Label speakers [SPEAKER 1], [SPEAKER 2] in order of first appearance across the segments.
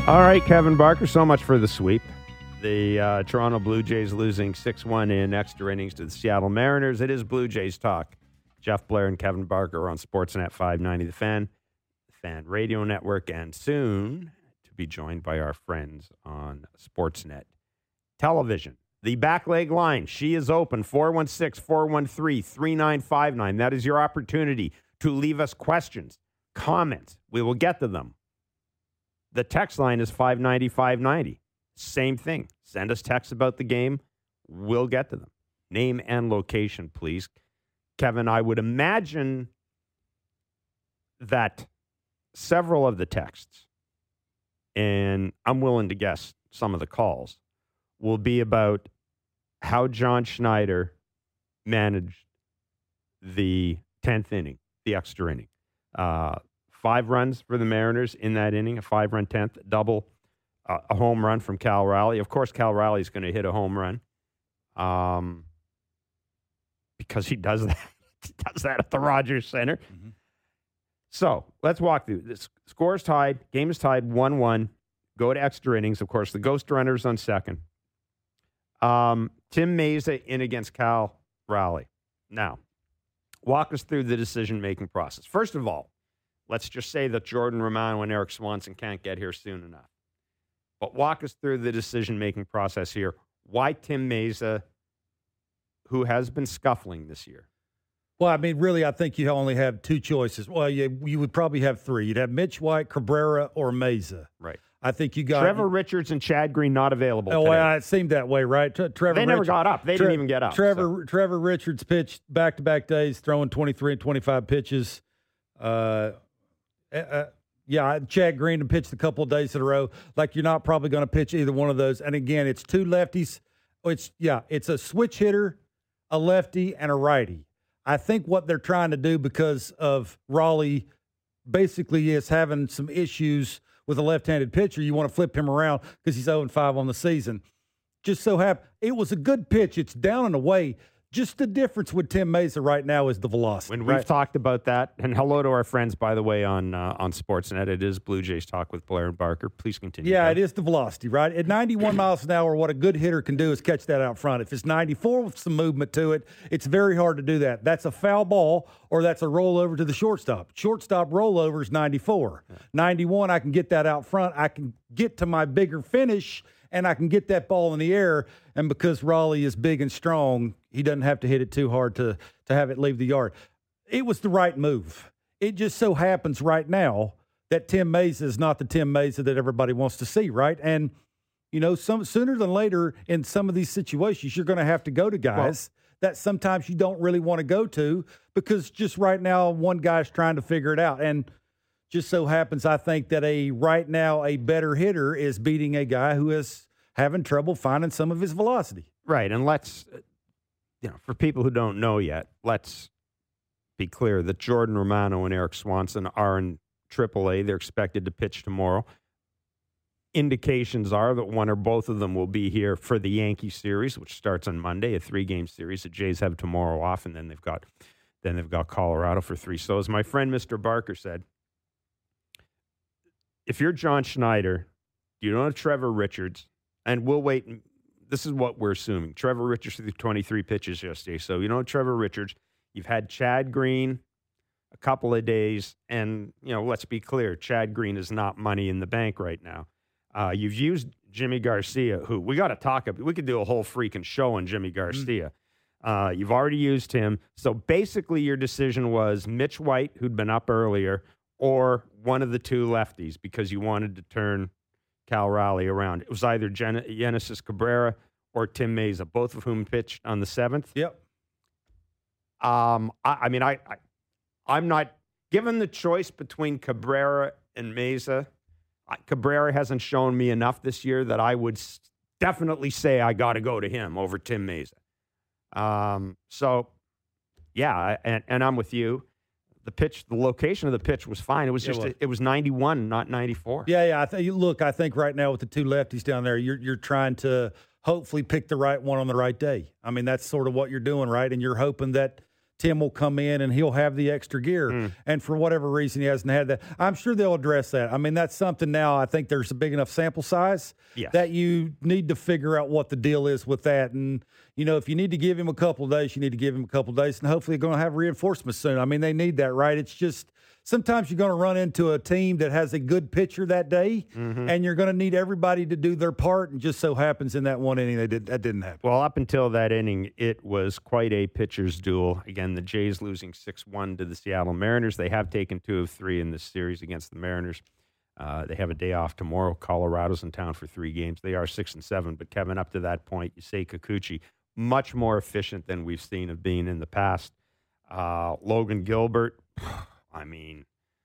[SPEAKER 1] All right, Kevin Barker, so much for the sweep. The Toronto Blue Jays losing 6-1 in extra innings to the Seattle Mariners. It is Blue Jays talk. Jeff Blair and Kevin Barker on Sportsnet 590 The Fan, the Fan Radio Network, and soon to be joined by our friends on Sportsnet Television. The back leg line, she is open, 416-413-3959. That is your opportunity to leave us questions, comments. We will get to them. The text line is 590-590. Same thing. Send us texts about the game. We'll get to them. Name and location, please. Kevin, I would imagine that several of the texts, and I'm willing to guess some of the calls, will be about how John Schneider managed the 10th inning, the extra inning. 5 runs for the Mariners in that inning, a 5-run 10th, double, a home run from Cal Raleigh. Of course, Cal Raleigh is going to hit a home run because he does that. He does that at the Rogers Center. Mm-hmm. So let's walk through. The score is tied. Game is tied 1-1. Go to extra innings. Of course, the ghost runner is on second. Tim Mayza in against Cal Raleigh. Now, walk us through the decision-making process. First of all, let's just say that Jordan Romano and Eric Swanson can't get here soon enough. But walk us through the decision-making process here. Why Tim Mayza, who has been scuffling this year?
[SPEAKER 2] Well, I mean, really, I think you only have 2 choices. Well, you would probably have 3. You'd have Mitch White, Cabrera, or Mayza.
[SPEAKER 1] Right.
[SPEAKER 2] I think you got
[SPEAKER 1] Trevor Richards and Chad Green not available today.
[SPEAKER 2] Well, it seemed that way, right?
[SPEAKER 1] They never got up. They didn't even get up.
[SPEAKER 2] Trevor Richards pitched back-to-back days, throwing 23 and 25 pitches. Chad Green pitched a couple of days in a row. Like, you're not probably going to pitch either one of those. And again, it's 2 lefties. It's a switch hitter, a lefty, and a righty. I think what they're trying to do, because of Raleigh basically is having some issues with a left-handed pitcher, you want to flip him around because he's 0-5 on the season. Just so happened, it was a good pitch. It's down and away. Just the difference with Tim Mayza right now is the velocity.
[SPEAKER 1] When we've talked about that, and hello to our friends, by the way, on Sportsnet. It is Blue Jays Talk with Blair and Barker. Please continue.
[SPEAKER 2] Yeah, it is the velocity, right? At 91 miles an hour, what a good hitter can do is catch that out front. If it's 94 with some movement to it, it's very hard to do that. That's a foul ball, or that's a rollover to the shortstop. Shortstop rollover is 94. Yeah. 91, I can get that out front. I can get to my bigger finish, and I can get that ball in the air. And because Raleigh is big and strong, he doesn't have to hit it too hard to have it leave the yard. It was the right move. It just so happens right now that Tim Mayza is not the Tim Mayza that everybody wants to see, right? And, sooner than later in some of these situations, you're going to have to go to guys that sometimes you don't really want to go to, because just right now one guy's trying to figure it out. And just so happens, I think that right now a better hitter is beating a guy who is having trouble finding some of his velocity.
[SPEAKER 1] Right, and let's, for people who don't know yet, let's be clear that Jordan Romano and Eric Swanson are in AAA. They're expected to pitch tomorrow. Indications are that one or both of them will be here for the Yankee series, which starts on Monday, a 3-game series. The Jays have tomorrow off, and then they've got Colorado for 3. So as my friend Mr. Barker said, if you're John Schneider, you don't have Trevor Richards, and we'll wait. This is what we're assuming. Trevor Richards threw 23 pitches yesterday. So you know Trevor Richards. You've had Chad Green a couple of days, and, let's be clear, Chad Green is not money in the bank right now. You've used Jimmy Garcia, who we got to talk about. We could do a whole freaking show on Jimmy Garcia. You've already used him. So basically your decision was Mitch White, who'd been up earlier, or one of the 2 lefties, because you wanted to turn Cal Raleigh around. It was either Genesis Cabrera or Tim Mayza, both of whom pitched on the 7th.
[SPEAKER 2] Yep.
[SPEAKER 1] I'm not given the choice between Cabrera and Mayza. Cabrera hasn't shown me enough this year that I would definitely say I got to go to him over Tim Mayza. And I'm with you. The location of the pitch was fine. It was it was 91, not 94.
[SPEAKER 2] Yeah. I think right now with the 2 lefties down there, you're trying to hopefully pick the right one on the right day. I mean, that's sort of what you're doing, right? And you're hoping that Tim will come in and he'll have the extra gear. And for whatever reason, he hasn't had that. I'm sure they'll address that. I mean, that's something now. I think there's a big enough sample size that you need to figure out what the deal is with that. And, if you need to give him a couple of days, you need to give him a couple of days. And hopefully they're going to have reinforcements soon. I mean, they need that, right? It's just sometimes you're going to run into a team that has a good pitcher that day, and you're going to need everybody to do their part. And just so happens in that one inning, that didn't happen.
[SPEAKER 1] Well, up until that inning, it was quite a pitcher's duel. Again, the Jays losing 6-1 to the Seattle Mariners. They have taken 2 of 3 in this series against the Mariners. They have a day off tomorrow. Colorado's in town for 3 games. They are 6-7. But Kevin, up to that point, Yusei Kikuchi, much more efficient than we've seen of being in the past. Logan Gilbert, I mean,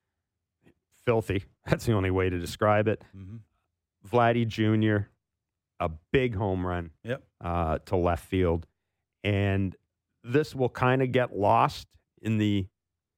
[SPEAKER 1] filthy. That's the only way to describe it. Vladdy Jr., a big home run to left field. And this will kind of get lost in the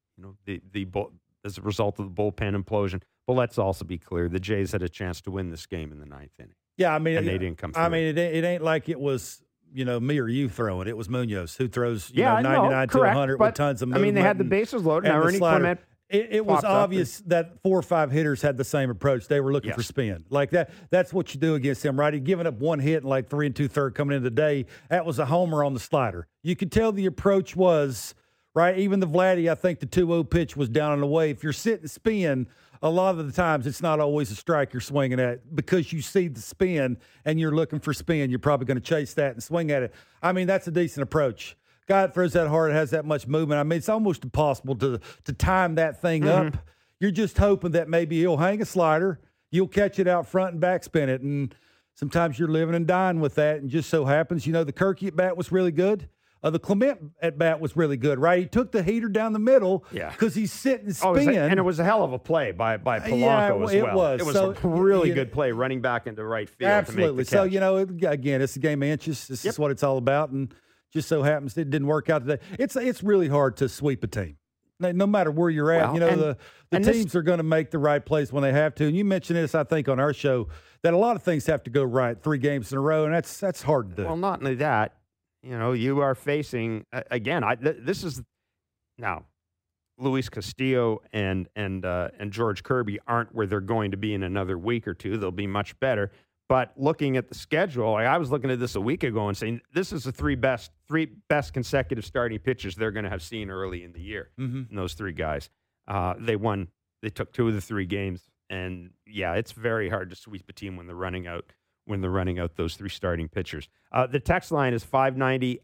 [SPEAKER 1] as a result of the bullpen implosion. But let's also be clear, the Jays had a chance to win this game in the 9th inning.
[SPEAKER 2] Yeah, I mean,
[SPEAKER 1] and they didn't come through.
[SPEAKER 2] I mean, it ain't like it was, me or you throwing. It was Munoz who throws 99 to 100 with tons of movement.
[SPEAKER 1] I mean, they had the bases loaded. Now Ernie Clement.
[SPEAKER 2] It was obvious that 4 or 5 hitters had the same approach. They were looking for spin. Like that. That's what you do against him, right? He giving up 1 hit and like 3 2/3 coming into the day. That was a homer on the slider. You could tell the approach was, right? Even the Vladdy, I think the 2-0 pitch was down and away. If you're sitting spin, a lot of the times it's not always a strike you're swinging at because you see the spin and you're looking for spin. You're probably going to chase that and swing at it. I mean, that's a decent approach. Guy that throws that hard has that much movement. I mean, it's almost impossible to time that thing up. You're just hoping that maybe he'll hang a slider, you'll catch it out front and backspin it. And sometimes you're living and dying with that. And just so happens, the Kirky at bat was really good. The Clement at bat was really good, right? He took the heater down the middle because he's sitting spin.
[SPEAKER 1] And it was a hell of a play by Polanco as well. It was a really good play running back into right field.
[SPEAKER 2] Absolutely.
[SPEAKER 1] To make the catch.
[SPEAKER 2] So, again, it's a game of inches. This is what it's all about. And just so happens it didn't work out today. It's really hard to sweep a team. No matter where you're at, the teams are going to make the right plays when they have to. And you mentioned this, I think, on our show, that a lot of things have to go right 3 games in a row, and that's hard to do.
[SPEAKER 1] Well, not only that, you are facing again. This is now Luis Castillo and George Kirby aren't where they're going to be in another week or two. They'll be much better. But looking at the schedule, I was looking at this a week ago and saying this is the three best consecutive starting pitchers they're going to have seen early in the year. And those 3 guys, they took 2 of the 3 games, and it's very hard to sweep a team when they're running out those 3 starting pitchers. The text line is 590-590,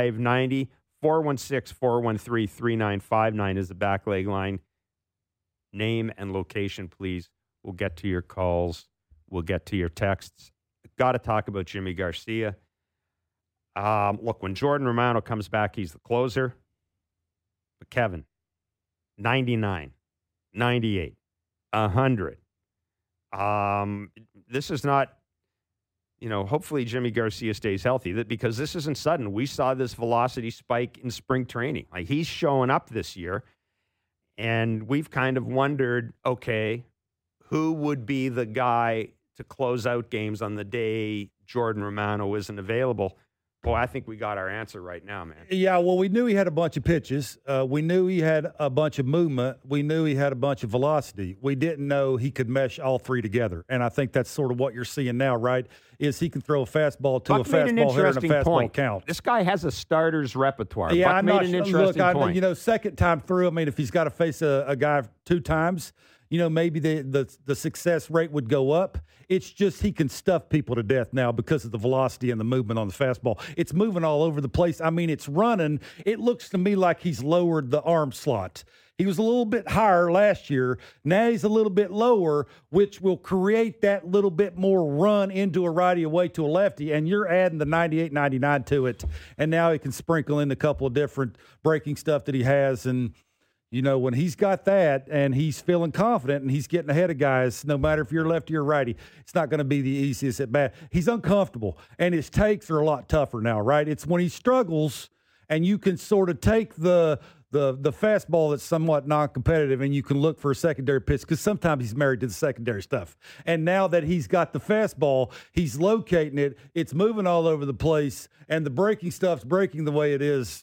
[SPEAKER 1] 416-413-3959 is the back leg line. Name and location, please. We'll get to your calls. We'll get to your texts. Got to talk about Jimmy Garcia. Look, when Jordan Romano comes back, he's the closer. But Kevin, 99, 98, 100. This is not, hopefully Jimmy Garcia stays healthy because this isn't sudden. We saw this velocity spike in spring training. Like, he's showing up this year, and we've kind of wondered, okay, who would be the guy to close out games on the day Jordan Romano isn't available? Boy, I think we got our answer right now, man.
[SPEAKER 2] Yeah, well, we knew he had a bunch of pitches. We knew he had a bunch of movement. We knew he had a bunch of velocity. We didn't know he could mesh all 3 together. And I think that's sort of what you're seeing now, right, is he can throw a fastball to a fastball hitter and a fastball count.
[SPEAKER 1] This guy has a starter's repertoire.
[SPEAKER 2] Yeah,
[SPEAKER 1] Buck made an interesting point.
[SPEAKER 2] Second time through, if he's got to face a guy 2 times, maybe the success rate would go up. It's just he can stuff people to death now because of the velocity and the movement on the fastball. It's moving all over the place. It's running. It looks to me like he's lowered the arm slot. He was a little bit higher last year. Now he's a little bit lower, which will create that little bit more run into a righty away to a lefty, and you're adding the 98, 99 to it. And now he can sprinkle in a couple of different breaking stuff that he has, and when he's got that and he's feeling confident and he's getting ahead of guys, no matter if you're lefty or righty, it's not going to be the easiest at bat. He's uncomfortable, and his takes are a lot tougher now, right? It's when he struggles and you can sort of take the fastball that's somewhat non-competitive and you can look for a secondary pitch because sometimes he's married to the secondary stuff. And now that he's got the fastball, he's locating it. It's moving all over the place, and the breaking stuff's breaking the way it is.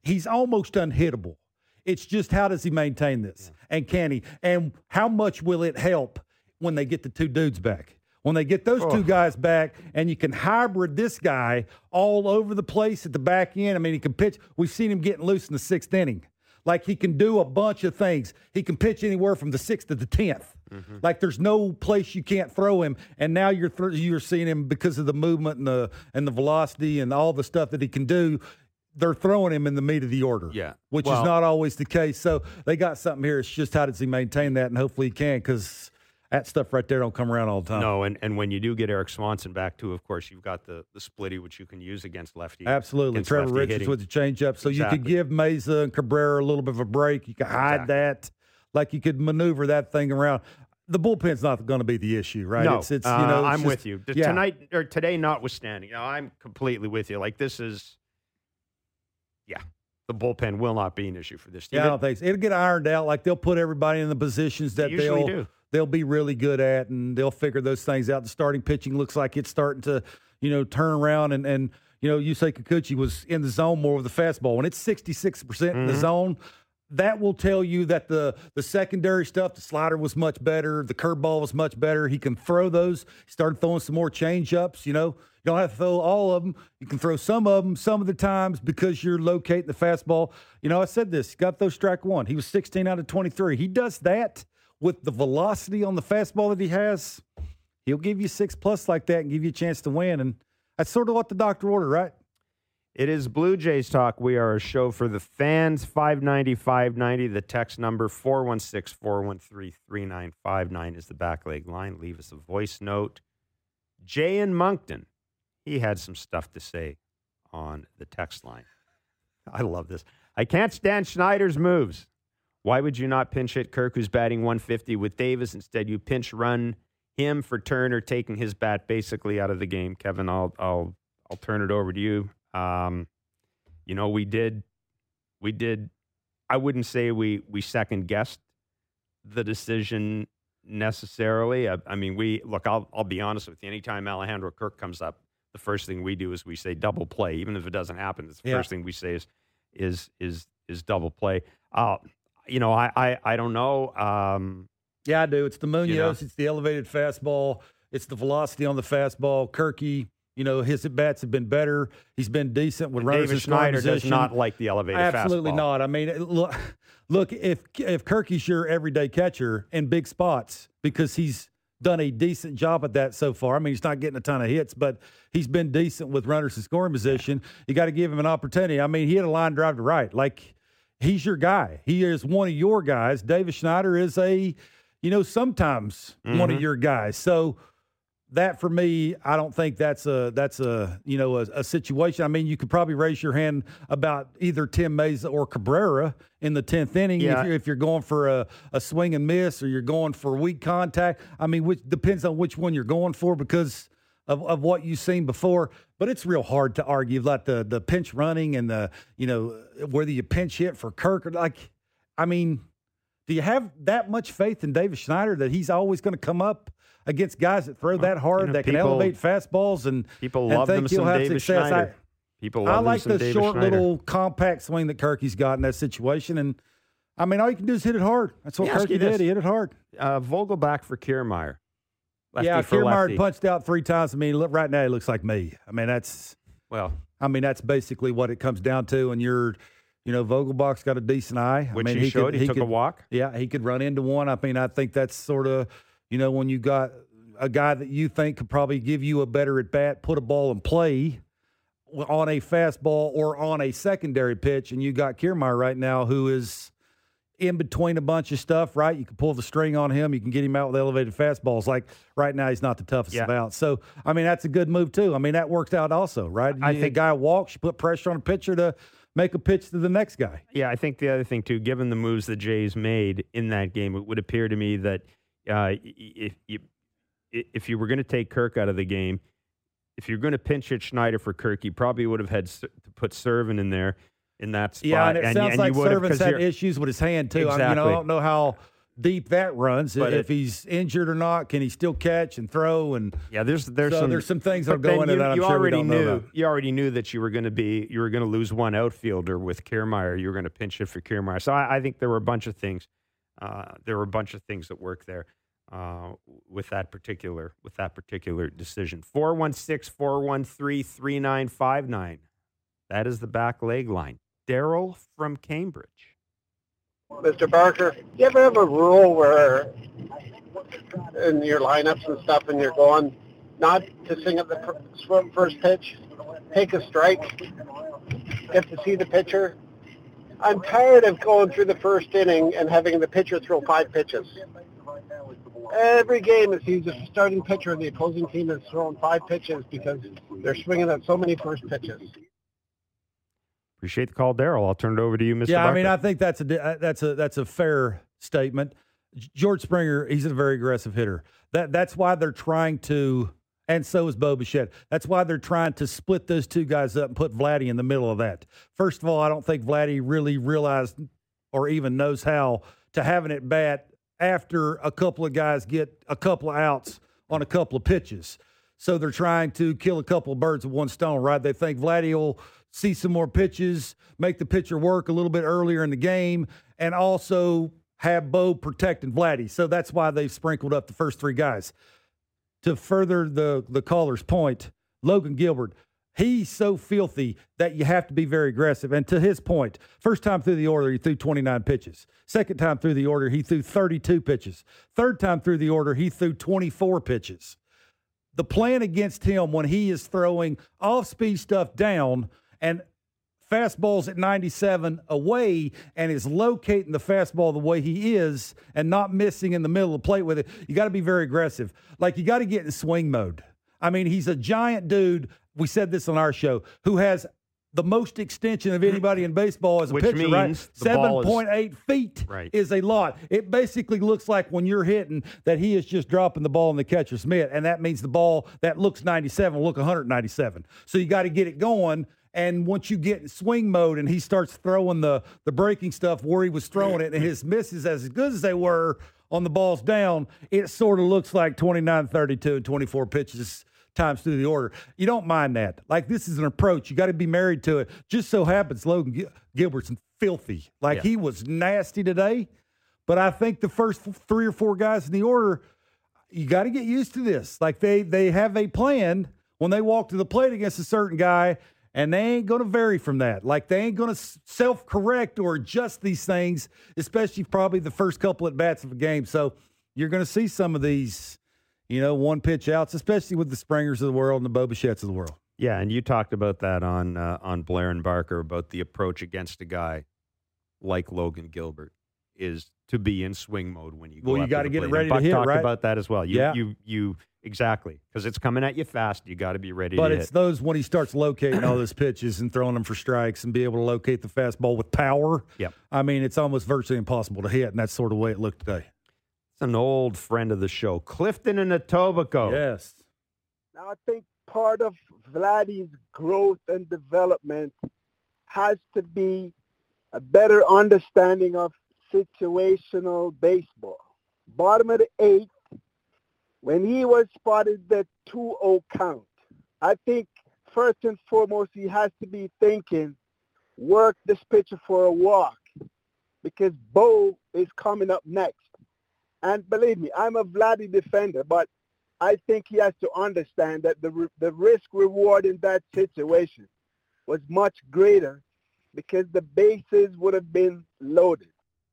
[SPEAKER 2] he's almost unhittable. It's just how does he maintain this? Yeah. And can he? And how much will it help when they get the two dudes back? When they get those two guys back and you can hybrid this guy all over the place at the back end. I mean, he can pitch. We've seen him getting loose in the 6th inning. Like, he can do a bunch of things. He can pitch anywhere from the 6th to the 10th. Mm-hmm. Like, there's no place you can't throw him. And now you're seeing him because of the movement and the velocity and all the stuff that he can do. They're throwing him in the meat of the order, which is not always the case. So they got something here. It's just how does he maintain that, and hopefully he can, because that stuff right there don't come around all the time.
[SPEAKER 1] No, and when you do get Eric Swanson back, too, of course, you've got the splitty, which you can use against lefty.
[SPEAKER 2] Absolutely. Trevor Richards hitting with the changeup. So you could give Mesa and Cabrera a little bit of a break. You could hide that. Like, you could maneuver that thing around. The bullpen's not going to be the issue, right?
[SPEAKER 1] No,
[SPEAKER 2] it's
[SPEAKER 1] I'm with you. Tonight or today notwithstanding, I'm completely with you. Like, this is, the bullpen will not be an issue for this team.
[SPEAKER 2] Yeah, I don't think so. It'll get ironed out. Like, they'll put everybody in the positions that they'll be really good at, and they'll figure those things out. The starting pitching looks like it's starting to, turn around. And Yusei Kikuchi was in the zone more with the fastball. When it's 66% in the zone, that will tell you that the secondary stuff, the slider was much better, the curveball was much better. He can throw those. He started throwing some more change-ups, You don't have to throw all of them. You can throw some of them some of the times because you're locating the fastball. I said this. He got those strike one. He was 16 out of 23. He does that with the velocity on the fastball that he has. He'll give you 6+ like that and give you a chance to win. And that's sort of what the doctor ordered, right?
[SPEAKER 1] It is Blue Jays Talk. We are a show for the fans. 590-590, the text number. 416-413-3959 is the back leg line. Leave us a voice note. Jay in Moncton. He had some stuff to say on the text line. I love this. I can't stand Schneider's moves. Why would you not pinch hit Kirk, who's batting 150 with Davis? Instead, you pinch run him for Turner, taking his bat basically out of the game. Kevin, I'll turn it over to you. We did. I wouldn't say we second guessed the decision necessarily. I mean, I'll be honest with you. Anytime Alejandro Kirk comes up, the first thing we do is we say double play. Even if it doesn't happen, the first thing we say is double play. I don't know.
[SPEAKER 2] Yeah, I do. It's the Munoz. It's the elevated fastball. It's the velocity on the fastball. Kirky, his at-bats have been better. He's been decent with runners in scoring position.
[SPEAKER 1] David Schneider does not like the elevated fastball.
[SPEAKER 2] Absolutely not. I mean, look, if Kirky's your everyday catcher in big spots, because he's done a decent job at that so far. I mean, he's not getting a ton of hits, but he's been decent with runners in scoring position. You got to give him an opportunity. I mean, he had a line drive to right. Like, he's your guy. He is one of your guys. David Schneider is sometimes one of your guys. So that, for me, I don't think that's a situation. I mean, you could probably raise your hand about either Tim Mesa or Cabrera in the 10th inning if you're going for a swing and miss, or you're going for weak contact. I mean, which depends on which one you're going for because of what you've seen before. But it's real hard to argue about the pinch running and whether you pinch hit for Kirk or do you have that much faith in David Schneider that he's always going to come up against guys that throw that hard, that can elevate fastballs, and
[SPEAKER 1] people love them some David Schneider.
[SPEAKER 2] I like the short little compact swing that Kirky's got in that situation, and I mean, all you can do is hit it hard. That's what Kirky did. He hit it hard.
[SPEAKER 1] Vogelbach for Kiermaier.
[SPEAKER 2] Kiermaier punched out 3 times. I mean, right now he looks like me. I mean, that's basically what it comes down to. And Vogelbach's got a decent eye.
[SPEAKER 1] Which he showed. He took a walk.
[SPEAKER 2] Yeah, he could run into one. I mean, I think that's sort of, when you got a guy that you think could probably give you a better at-bat, put a ball in play on a fastball or on a secondary pitch, and you got Kiermaier right now who is in between a bunch of stuff, right? You can pull the string on him. You can get him out with elevated fastballs. Like, right now, he's not the toughest of out. So, I mean, that's a good move, too. I mean, that worked out also, right? I think a guy walks, you put pressure on a pitcher to make a pitch to the next guy.
[SPEAKER 1] Yeah, I think the other thing, too, given the moves the Jays made in that game, it would appear to me that if you were going to take Kirk out of the game, if you're going to pinch hit Schneider for Kirk, you probably would have had to put Servin in there in that spot.
[SPEAKER 2] Yeah, and it sounds like Servin's had issues with his hand, too.
[SPEAKER 1] Exactly.
[SPEAKER 2] I don't know how deep that runs.
[SPEAKER 1] But
[SPEAKER 2] if he's injured or not, can he still catch and throw? And
[SPEAKER 1] yeah, there's
[SPEAKER 2] some things that
[SPEAKER 1] but
[SPEAKER 2] go into that. I'm sure we don't know about.
[SPEAKER 1] You already knew that you were going to lose one outfielder with Kiermaier. You were going to pinch it for Kiermaier. So I think there were a bunch of things. That worked there with that particular decision. 416-413-3959. That is the back leg line. Daryl from Cambridge.
[SPEAKER 3] Mr. Barker, you ever have a rule where in your lineups and stuff and you're going not to swing at the first pitch, take a strike, get to see the pitcher? I'm tired of going through the first inning and having the pitcher throw 5 pitches. Every game it seems the starting pitcher of the opposing team is throwing 5 pitches because they're swinging at so many first pitches.
[SPEAKER 1] Appreciate the call, Daryl. I'll turn it over to you, Mr.
[SPEAKER 2] Yeah,
[SPEAKER 1] Barker.
[SPEAKER 2] I mean, I think that's a fair statement. George Springer, he's a very aggressive hitter. That's why they're trying to, and so is Bo Bichette. That's why they're trying to split those two guys up and put Vladdy in the middle of that. First of all, I don't think Vladdy really realized or even knows how to have an at bat after a couple of guys get a couple of outs on a couple of pitches. So they're trying to kill a couple of birds with one stone, right? They think Vladdy will see some more pitches, make the pitcher work a little bit earlier in the game, and also have Bo protecting Vladdy. So that's why they've sprinkled up the first 3 guys. To further the caller's point, Logan Gilbert, he's so filthy that you have to be very aggressive. And to his point, first time through the order, he threw 29 pitches. Second time through the order, he threw 32 pitches. Third time through the order, he threw 24 pitches. The plan against him when he is throwing off-speed stuff down and fastballs at 97 away and is locating the fastball the way he is and not missing in the middle of the plate with it, you got to be very aggressive. Like, you got to get in swing mode. I mean, he's a giant dude. We said this on our show, who has the most extension of anybody in baseball as a pitcher, right? 7.8 feet is a lot. It basically looks like when you're hitting that he is just dropping the ball in the catcher's mitt, and that means the ball that looks 97 will look 197. So you got to get it going. And once you get in swing mode and he starts throwing the breaking stuff where he was throwing it and his misses as good as they were on the balls down, it sort of looks like 29, 32, and 24 pitches times through the order. You don't mind that. Like, this is an approach. You got to be married to it. Just so happens Logan Gilbert's filthy. Like, he was nasty today. But I think the first 3 or 4 guys in the order, you got to get used to this. Like, they have a plan when they walk to the plate against a certain guy, and they ain't going to vary from that. Like, they ain't going to self-correct or adjust these things, especially probably the first couple at bats of a game. So you're going to see some of these, one-pitch outs, especially with the Springers of the world and the Bo Bichettes of the world.
[SPEAKER 1] Yeah, and you talked about that on Blair and Barker, about the approach against a guy like Logan Gilbert is to be in swing mode when you go.
[SPEAKER 2] Well, you got to get it ready to hit,
[SPEAKER 1] right?
[SPEAKER 2] right?
[SPEAKER 1] About that as well. You exactly, because it's coming at you fast. You got to be ready. But
[SPEAKER 2] it's those when he starts locating all those pitches and throwing them for strikes and be able to locate the fastball with power.
[SPEAKER 1] Yep.
[SPEAKER 2] I mean, it's almost virtually impossible to hit, and that's sort of the way it looked today.
[SPEAKER 1] It's an old friend of the show, Clifton in Etobicoke.
[SPEAKER 2] Yes.
[SPEAKER 3] Now, I think part of Vladdy's growth and development has to be a better understanding of situational baseball. Bottom of the 8th, when he was spotted the 2-0 count, I think first and foremost he has to be thinking, work this pitcher for a walk, because Bo is coming up next. And believe me, I'm a Vladdy defender, but I think he has to understand that the risk-reward in that situation was much greater because the bases would have been loaded.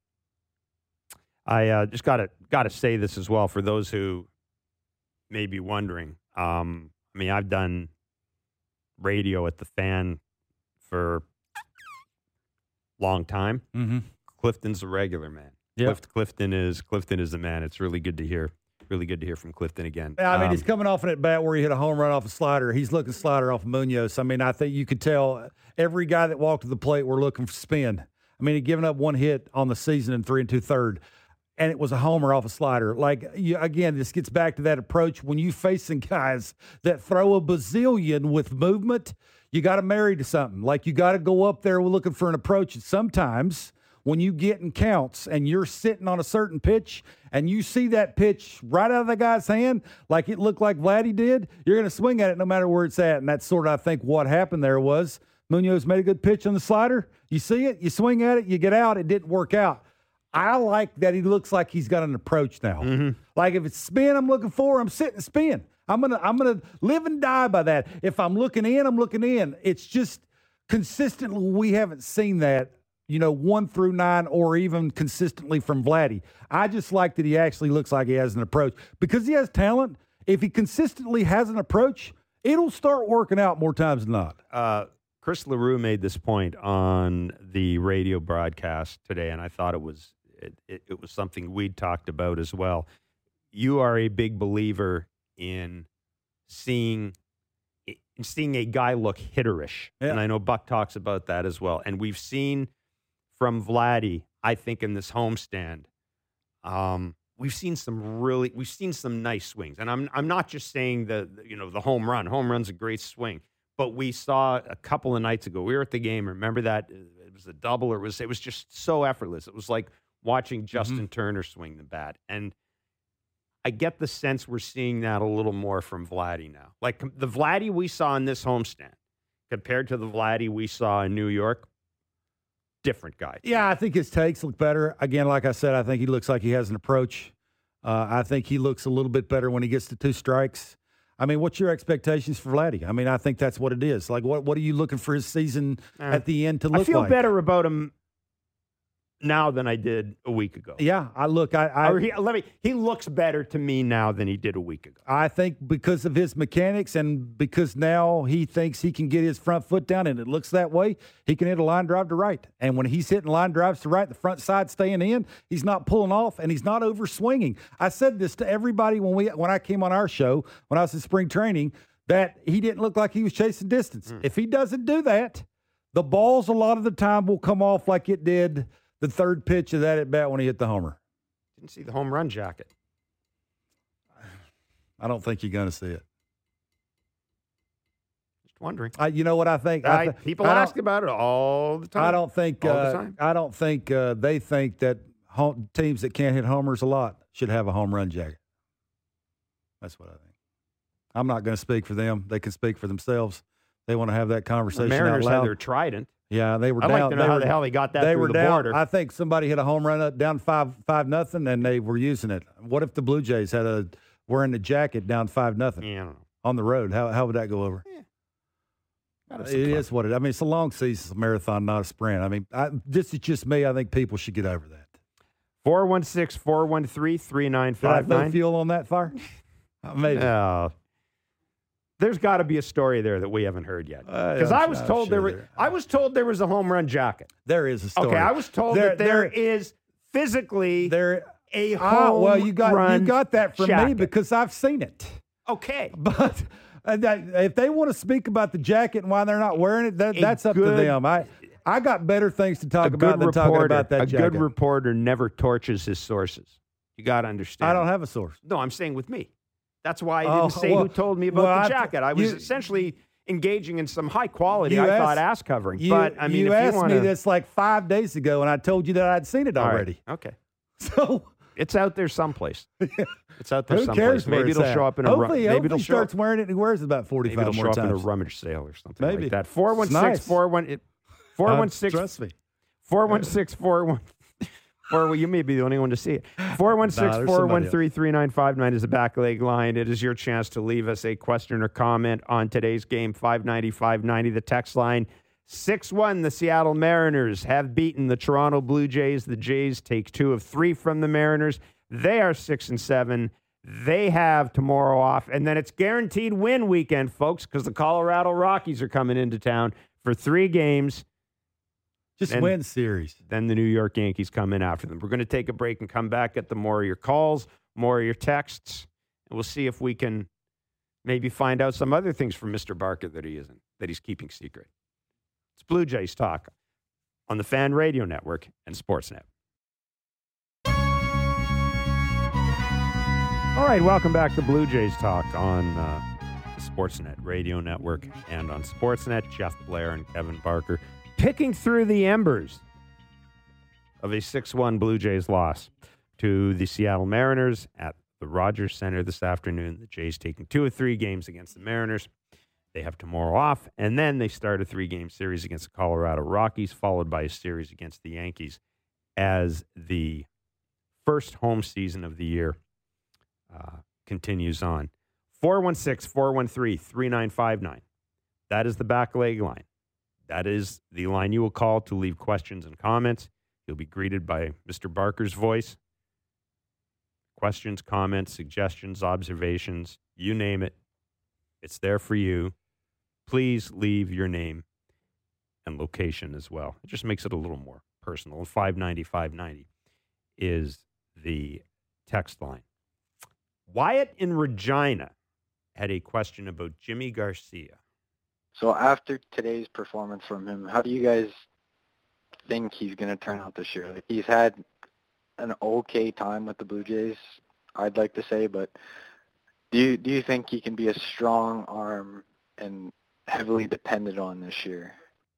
[SPEAKER 1] I just got to say this as well for those who may be wondering. I mean, I've done radio at the Fan for a long time.
[SPEAKER 2] Mm-hmm.
[SPEAKER 1] Clifton's a regular, man.
[SPEAKER 2] Yep.
[SPEAKER 1] Clifton is the man. It's really good to hear. Really good to hear from Clifton again.
[SPEAKER 2] I mean, he's coming off an at-bat where he hit a home run off a slider. He's looking slider off of Munoz. I mean, I think you could tell every guy that walked to the plate were looking for spin. I mean, he'd given up 1 hit on the season in 3 2/3, and it was a homer off a slider. Like, again, this gets back to that approach. When you facing guys that throw a bazillion with movement, you got to marry to something. Like, you got to go up there looking for an approach. And sometimes when you get in counts and you're sitting on a certain pitch and you see that pitch right out of the guy's hand, like it looked like Vladdy did, you're going to swing at it no matter where it's at. And that's sort of, I think, what happened there was Munoz made a good pitch on the slider. You see it, you swing at it, you get out. It didn't work out. I like that he looks like he's got an approach now.
[SPEAKER 1] Mm-hmm.
[SPEAKER 2] Like if it's spin I'm looking for, I'm sitting spin. I'm gonna live and die by that. If I'm looking in, I'm looking in. It's just consistently we haven't seen that, 1 through 9 or even consistently from Vladdy. I just like that he actually looks like he has an approach. Because he has talent, if he consistently has an approach, it'll start working out more times than not.
[SPEAKER 1] Chris LaRue made this point on the radio broadcast today, and I thought it was something we'd talked about as well. You are a big believer in seeing a guy look hitterish, and I know Buck talks about that as well. And we've seen from Vladdy, I think, in this homestand, we've seen some nice swings. And I'm not just saying the home run. Home run's a great swing. But we saw a couple of nights ago, we were at the game. Remember that? It was a double. It was just so effortless. It was like watching Justin Turner swing the bat. And I get the sense we're seeing that a little more from Vladdy now. Like the Vladdy we saw in this homestand compared to the Vladdy we saw in New York, different guy.
[SPEAKER 2] Yeah, I think his takes look better. Again, like I said, I think he looks like he has an approach. I think he looks a little bit better when he gets to 2 strikes. I mean, what's your expectations for Vladdy? I mean, I think that's what it is. Like, what are you looking for his season at the end to look like?
[SPEAKER 1] I feel better about him now than I did a week ago.
[SPEAKER 2] Yeah,
[SPEAKER 1] he looks better to me now than he did a week ago.
[SPEAKER 2] I think because of his mechanics and because now he thinks he can get his front foot down and it looks that way, he can hit a line drive to right. And when he's hitting line drives to right, the front side staying in, he's not pulling off and he's not over swinging. I said this to everybody when I came on our show, when I was in spring training, that he didn't look like he was chasing distance. If he doesn't do that, the balls a lot of the time will come off like it did the third pitch of that at bat when he hit the homer.
[SPEAKER 1] Didn't see the home run jacket.
[SPEAKER 2] I don't think you're going to see it.
[SPEAKER 1] Just wondering.
[SPEAKER 2] You know what I think?
[SPEAKER 1] People ask about it all the time.
[SPEAKER 2] I don't think they think that teams that can't hit homers a lot should have a home run jacket. That's what I think. I'm not going to speak for them. They can speak for themselves. They want to have that conversation.
[SPEAKER 1] The Mariners
[SPEAKER 2] out loud.
[SPEAKER 1] had their trident.
[SPEAKER 2] Yeah, they were down.
[SPEAKER 1] I'd like to know how the hell they got that through the border.
[SPEAKER 2] I think somebody hit a home run down 5-0, and they were using it. What if the Blue Jays had wearing the jacket down 5-0?
[SPEAKER 1] Yeah, I don't know.
[SPEAKER 2] On the road? How would that go over?
[SPEAKER 1] Yeah.
[SPEAKER 2] It is what it is. I mean, it's a long season, it's a marathon, not a sprint. I mean, this is just me. I think people should get over that.
[SPEAKER 1] 416-413-3959.
[SPEAKER 2] Did I throw fuel on that fire? Maybe.
[SPEAKER 1] There's got to be a story there that we haven't heard yet. Because I was told there was a home run jacket.
[SPEAKER 2] There is a story.
[SPEAKER 1] Okay, I was told that there is physically a home
[SPEAKER 2] well, you got that from
[SPEAKER 1] jacket.
[SPEAKER 2] me because I've seen it.
[SPEAKER 1] Okay,
[SPEAKER 2] but if they want to speak about the jacket and why they're not wearing it, that's up to them. I got better things to talk about than talking about that jacket.
[SPEAKER 1] A good reporter never torches his sources. You got to understand.
[SPEAKER 2] I don't have a source.
[SPEAKER 1] No, I'm saying with me. That's why I didn't say who told me about the jacket. I was essentially engaging in some high quality, ass covering. But I mean,
[SPEAKER 2] you asked me this like 5 days ago, and I told you that I'd seen it already.
[SPEAKER 1] Right. Okay,
[SPEAKER 2] so
[SPEAKER 1] it's out there someplace. It's out there
[SPEAKER 2] who
[SPEAKER 1] someplace.
[SPEAKER 2] Cares
[SPEAKER 1] maybe it'll show up in
[SPEAKER 2] hopefully,
[SPEAKER 1] maybe it'll
[SPEAKER 2] he starts wearing it and he wears it about 45
[SPEAKER 1] maybe it'll
[SPEAKER 2] more
[SPEAKER 1] show
[SPEAKER 2] times.
[SPEAKER 1] up in a rummage sale or something
[SPEAKER 2] maybe.
[SPEAKER 1] like that. 416-416.
[SPEAKER 2] Trust me.
[SPEAKER 1] 416-416. Or you may be the only one to see it. 416-413-3959 is the back leg line. It is your chance to leave us a question or comment on today's game. 590-590, the text line. 6-1, the Seattle Mariners have beaten the Toronto Blue Jays. The Jays take 2 of 3 from the Mariners. They are 6-7. They have tomorrow off. And then it's guaranteed win weekend, folks, because the Colorado Rockies are coming into town for 3 games.
[SPEAKER 2] Just win series.
[SPEAKER 1] Then the New York Yankees come in after them. We're going to take a break and come back, get the more of your calls, more of your texts, and we'll see if we can maybe find out some other things from Mr. Barker that he's keeping secret. It's Blue Jays Talk on the Fan Radio Network and Sportsnet. All right, welcome back to Blue Jays Talk on the Sportsnet Radio Network and on Sportsnet. Jeff Blair and Kevin Barker picking through the embers of a 6-1 Blue Jays loss to the Seattle Mariners at the Rogers Center this afternoon. The Jays taking 2 of 3 games against the Mariners. They have tomorrow off, and then they start a 3-game series against the Colorado Rockies, followed by a series against the Yankees as the first home season of the year continues on. 416-413-3959. That is the back leg line. That is the line you will call to leave questions and comments. You'll be greeted by Mr. Barker's voice. Questions, comments, suggestions, observations, you name it. It's there for you. Please leave your name and location as well. It just makes it a little more personal. And 590-590 is the text line. Wyatt in Regina had a question about Jimmy Garcia.
[SPEAKER 4] So after today's performance from him, how do you guys think he's going to turn out this year? Like, he's had an okay time with the Blue Jays, I'd like to say, but do you think he can be a strong arm and heavily dependent on this year?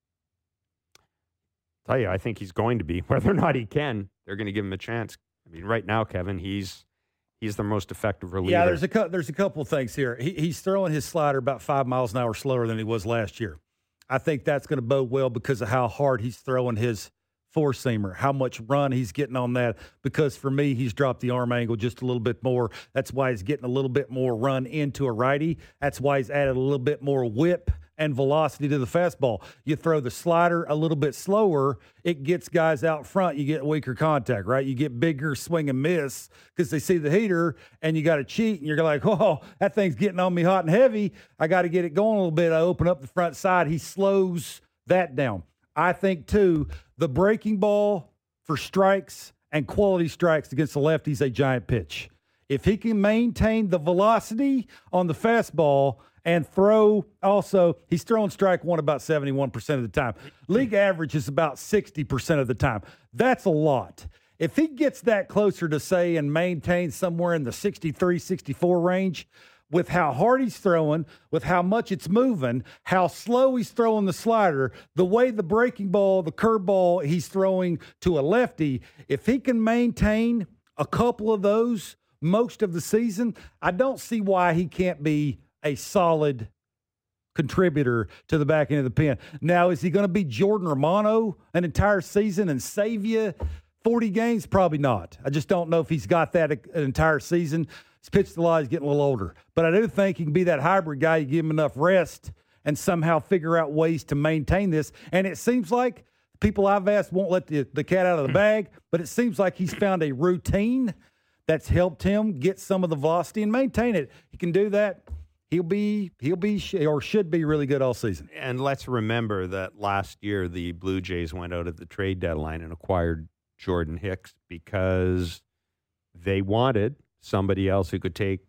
[SPEAKER 1] Tell you, I think he's going to be. Whether or not he can, they're going to give him a chance. I mean, right now, Kevin, he's the most effective reliever.
[SPEAKER 2] Yeah, there's a couple of things here. He's throwing his slider about 5 miles an hour slower than he was last year. I think that's going to bode well because of how hard he's throwing his four-seamer, how much run he's getting on that, because for me, he's dropped the arm angle just a little bit more. That's why he's getting a little bit more run into a righty. That's why he's added a little bit more whip and velocity to the fastball. You throw the slider a little bit slower, it gets guys out front. You get weaker contact, right? You get bigger swing and miss because they see the heater and you got to cheat. And you're like, oh, that thing's getting on me hot and heavy. I got to get it going a little bit. I open up the front side. He slows that down. I think, too, the breaking ball for strikes and quality strikes against the lefties a giant pitch. If he can maintain the velocity on the fastball and throw also, he's throwing strike one about 71% of the time. League average is about 60% of the time. That's a lot. If he gets that closer to, say, and maintains somewhere in the 63, 64 range, with how hard he's throwing, with how much it's moving, how slow he's throwing the slider, the way the breaking ball, the curveball he's throwing to a lefty, if he can maintain a couple of those most of the season, I don't see why he can't be a solid contributor to the back end of the pen. Now, is he going to be Jordan Romano an entire season and save you 40 games? Probably not. I just don't know if he's got that an entire season. He's pitched a lot. He's getting a little older. But I do think he can be that hybrid guy. You give him enough rest and somehow figure out ways to maintain this. And it seems like people I've asked won't let the cat out of the bag, but it seems like he's found a routine that's helped him get some of the velocity and maintain it. He can do that. He'll be or should be really good all season.
[SPEAKER 1] And let's remember that last year the Blue Jays went out at the trade deadline and acquired Jordan Hicks because they wanted somebody else who could take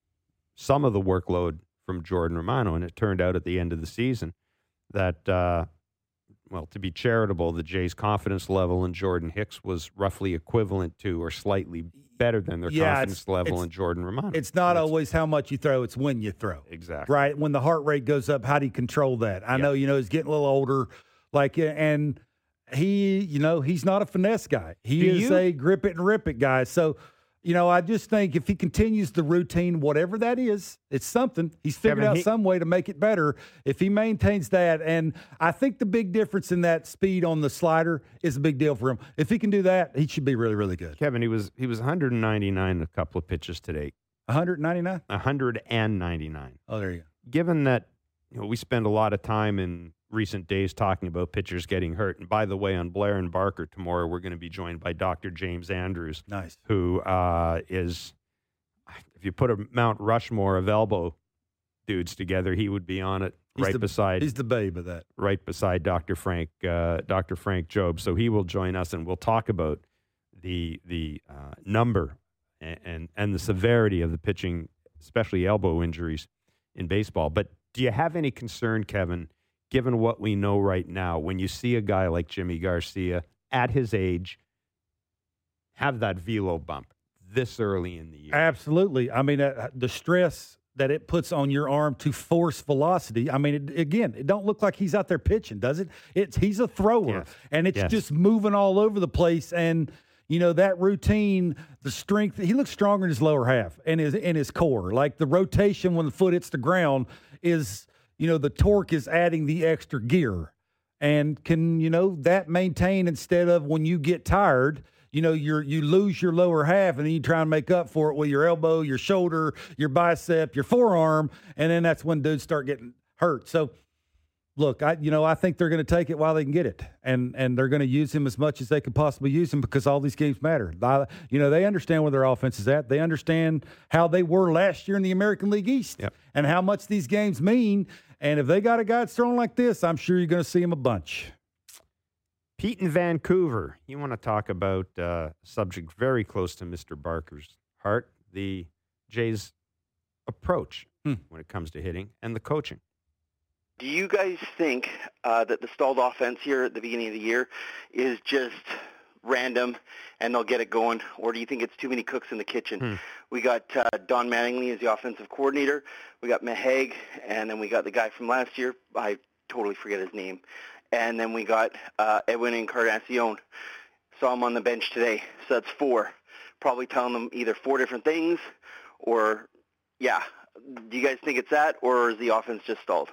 [SPEAKER 1] some of the workload from Jordan Romano. And it turned out at the end of the season that, to be charitable, the Jays' confidence level in Jordan Hicks was roughly equivalent to or slightly better than their confidence level in Jordan Romano.
[SPEAKER 2] It's not always how much you throw, it's when you throw.
[SPEAKER 1] Exactly.
[SPEAKER 2] Right? When the heart rate goes up, how do you control that? I know, he's getting a little older, and he's not a finesse guy. He is a grip it and rip it guy. So, I just think if he continues the routine, whatever that is, it's something. He's figured out some way to make it better. If he maintains that, and I think the big difference in that speed on the slider is a big deal for him. If he can do that, he should be really, really good.
[SPEAKER 1] Kevin, he was 199 a couple of pitches today.
[SPEAKER 2] 199?
[SPEAKER 1] 199.
[SPEAKER 2] Oh, there you go.
[SPEAKER 1] Given that we spend a lot of time in recent days talking about pitchers getting hurt. And by the way, on Blair and Barker tomorrow, we're going to be joined by Dr. James Andrews.
[SPEAKER 2] Nice.
[SPEAKER 1] Who is, if you put a Mount Rushmore of elbow dudes together, he would be on it beside.
[SPEAKER 2] He's the babe of that.
[SPEAKER 1] Right beside Dr. Frank Jobe. So he will join us and we'll talk about the number and the severity of the pitching, especially elbow injuries in baseball. But do you have any concern, Kevin, given what we know right now, when you see a guy like Jimmy Garcia at his age have that velo bump this early in the year?
[SPEAKER 2] Absolutely. I mean, the stress that it puts on your arm to force velocity. I mean, it don't look like he's out there pitching, does it? He's a thrower, and it's just moving all over the place. And that routine, the strength, he looks stronger in his lower half and in his core. Like the rotation when the foot hits the ground is, the torque is adding the extra gear. And can, that maintain instead of when you get tired, you lose your lower half and then you try and make up for it with your elbow, your shoulder, your bicep, your forearm, and then that's when dudes start getting hurt. So, look, I think they're going to take it while they can get it, and they're going to use him as much as they could possibly use him because all these games matter. They understand where their offense is at. They understand how they were last year in the American League East and how much these games mean. And if they got a guy that's thrown like this, I'm sure you're going to see him a bunch.
[SPEAKER 1] Pete in Vancouver, you want to talk about a subject very close to Mr. Barker's heart, the Jays' approach when it comes to hitting and the coaching.
[SPEAKER 5] Do you guys think that the stalled offense here at the beginning of the year is just random and they'll get it going, or do you think it's too many cooks in the kitchen? We got Don Mattingly as the offensive coordinator. We got Mahag, and then we got the guy from last year. I totally forget his name. And then we got Edwin Encarnacion. Saw him on the bench today. So that's 4. Probably telling them either 4 different things or, do you guys think it's that, or is the offense just stalled?